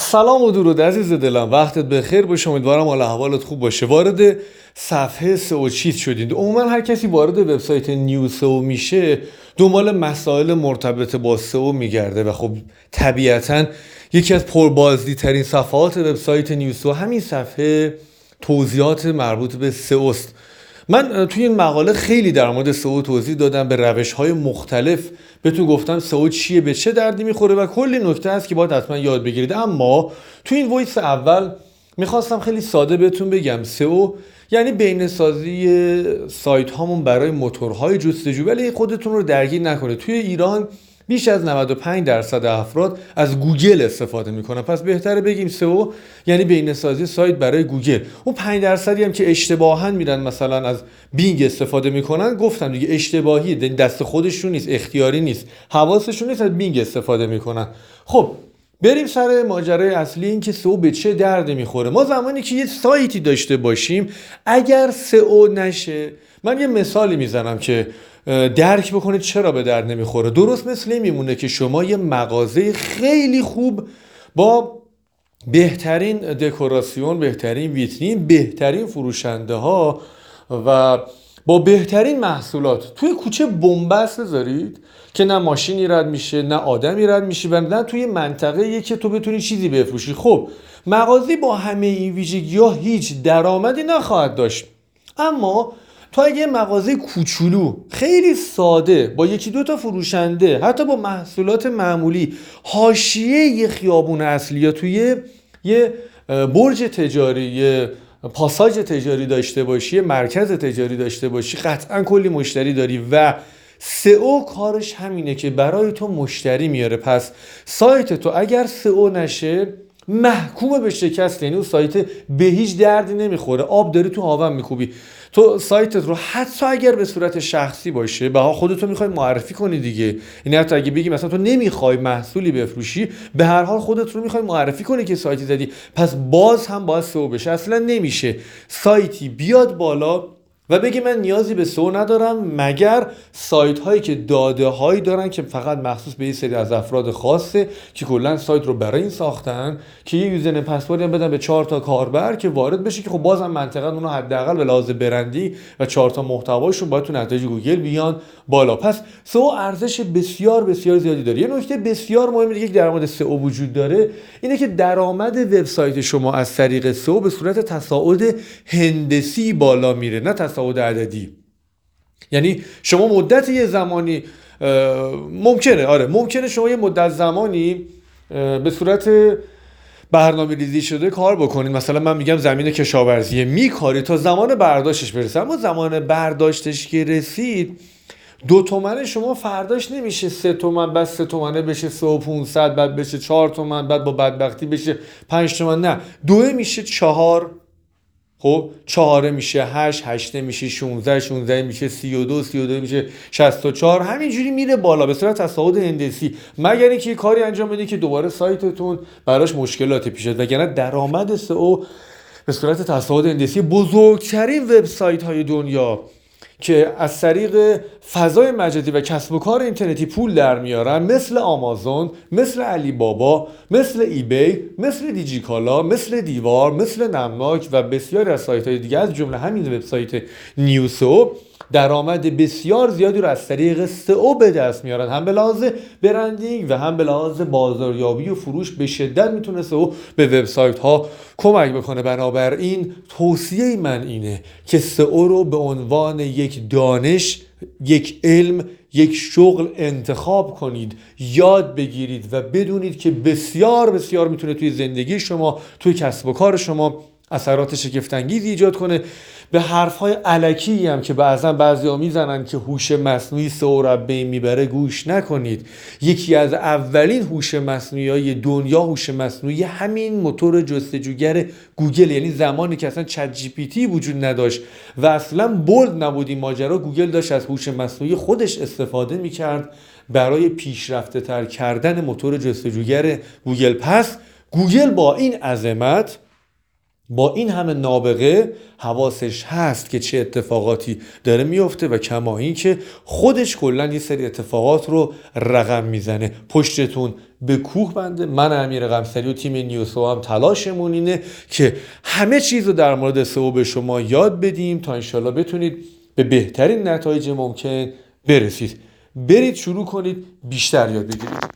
سلام و درود عزیز دلم، وقتت بخیر باشه. امیدوارم حال احوالت خوب باشه. وارد صفحه سئو چیت شدید. عموما هر کسی وارد وبسایت نیو سئو میشه دنبال مسائل مرتبط با سئو میگرده و خب طبیعتاً یکی از پربازدی ترین صفحات وبسایت نیو سئو همین صفحه توضیحات مربوط به سئو است. من توی این مقاله خیلی در مورد سئو توضیح دادم، به روش‌های مختلف بهتون گفتم سئو چیه، به چه دردی میخوره و کلی نکته هست که باید حتما یاد بگیرید. اما توی این وایس اول میخواستم خیلی ساده بهتون بگم سئو یعنی بینه‌سازی سایت هامون برای موتورهای جستجو، ولی خودتون رو درگیر نکنه. توی ایران بیش از 95% افراد از گوگل استفاده میکنن، پس بهتره بگیم سئو یعنی بینه‌سازی سایت برای گوگل. اون 5% هم که اشتباهاً میرن مثلا از بینگ استفاده میکنن، گفتم دیگه اشتباهی، دست خودشون نیست، اختیاری نیست، حواسشون نیست، از بینگ استفاده میکنن. خب بریم سر ماجرای اصلی، این که سئو به چه دردی میخوره. ما زمانی که یه سایتی داشته باشیم اگر سئو نشه، من یه مثالی میزنم که درک بکنید چرا به درد نمیخوره. درست مثل این میمونه که شما یه مغازه خیلی خوب با بهترین دکوراسیون، بهترین ویترین، بهترین فروشنده ها و با بهترین محصولات توی کوچه بنبست بذارید که نه ماشینی رد میشه، نه آدمی رد میشه و نه توی منطقه‌ای که تو بتونی چیزی بفروشی. خب مغازه با همه این ویژگی‌ها هیچ درآمدی نخواهد داشت. اما تو اگه یه مغازه کوچولو خیلی ساده با یکی دو تا فروشنده، حتی با محصولات معمولی، حاشیه یه خیابون اصلی یا توی یه برج تجاری، یه پاساژ تجاری داشته باشی، مرکز تجاری داشته باشی، قطعا کلی مشتری داری و سئو کارش همینه که برای تو مشتری میاره. پس سایت تو اگر سئو نشه محکوم به شکست، یعنی اون سایت به هیچ دردی نمیخوره، آب داری تو هاون میکوبی. تو سایتت رو حتی اگر به صورت شخصی باشه، به خودتو میخوای معرفی کنی دیگه، یعنی حتی اگه بگی مثلا تو نمیخوای محصولی بفروشی، به هر حال خودت رو میخوای معرفی کنی که سایتی زدی، پس باز هم باید سئو بشه. اصلا نمیشه سایتی بیاد بالا و بگی من نیازی به سئو ندارم، مگر سایت هایی که داده هایی دارن که فقط مخصوص به یه سری از افراد خاصه که کلا سایت رو برای این ساختن که یه یوزر پسوردی هم بدن به 4 تا کاربر که وارد بشه، که خب بازم منطقاً اونها حداقل به لحاظ برندی و 4 تا محتواشون باید تو نتایج گوگل بیان بالا. پس سئو ارزش بسیار بسیار زیادی داره. یه نکته بسیار مهم دیگه که در مورد سئو وجود داره اینه که درآمد وبسایت شما از طریق سئو به صورت تصاعد هندسی بالا میره، نه تصاعد عددی. یعنی شما مدت یه زمانی ممکنه شما یه مدت زمانی به صورت برنامه ریزی شده کار بکنید. مثلا من میگم زمین کشاورزی میکاری تا زمان برداشتش برسه، اما زمان برداشتش که رسید 2 تومن شما فرداش نمیشه 3 تومن، بعد 3 تومنه بشه 3500، بعد بشه 4 تومن، بعد با بدبختی بشه 5 تومن، نه 2 میشه 4، خب 4 میشه 8، 8 میشه 16، 16 میشه 32، 32 میشه 64، همینجوری میره بالا به صورت تصاعد هندسی، مگر اینکه یه کاری انجام بدید که دوباره سایتتون براش مشکلاتی پیش بیاد. وگرنه درآمد سئو به صورت تصاعد هندسی بزرگترین وبسایت های دنیا که از طریق فضای مجازی و کسب و کار اینترنتی پول در میارن، مثل آمازون، مثل علی بابا، مثل ایبی، مثل دیجیکالا، مثل دیوار، مثل نمناک و بسیاری از سایت های دیگه، از جمله همین وبسایت نیو سئو، درآمد بسیار زیادی رو از طریق سئو به دست میارن، هم به لحاظ برندینگ و هم به لحاظ بازاریابی و فروش. به شدت میتونه سئو به وبسایت ها کمک بکنه. بنابراین توصیه من اینه که سئو رو به عنوان یک دانش، یک علم، یک شغل انتخاب کنید، یاد بگیرید و بدونید که بسیار بسیار میتونه توی زندگی شما، توی کسب و کار شما اثرات شگفت‌انگیزی ایجاد کنه. به حرف‌های الکی هم که بعضیا میزنن که هوش مصنوعی سئو رو به این میبره گوش نکنید. یکی از اولین هوش مصنوعی‌های دنیا، هوش مصنوعی همین موتور جستجوگر گوگل، یعنی زمانی که اصلا چت جی پی تی وجود نداشت و اصلا بولد نبود این ماجرا، گوگل داشت از هوش مصنوعی خودش استفاده میکرد برای پیشرفته تر کردن موتور جستجوگر گوگل. پس گوگل با این عظمت با این همه نابغه حواسش هست که چه اتفاقاتی داره میفته و کما این که خودش کلا یه سری اتفاقات رو رقم میزنه. پشتتون به کوه بنده. من امیر قمصری و تیم نیوسو هم تلاشمون اینه که همه چیز رو در مورد سئو به شما یاد بدیم تا انشالله بتونید به بهترین نتایج ممکن برسید. برید شروع کنید بیشتر یاد بگیرید.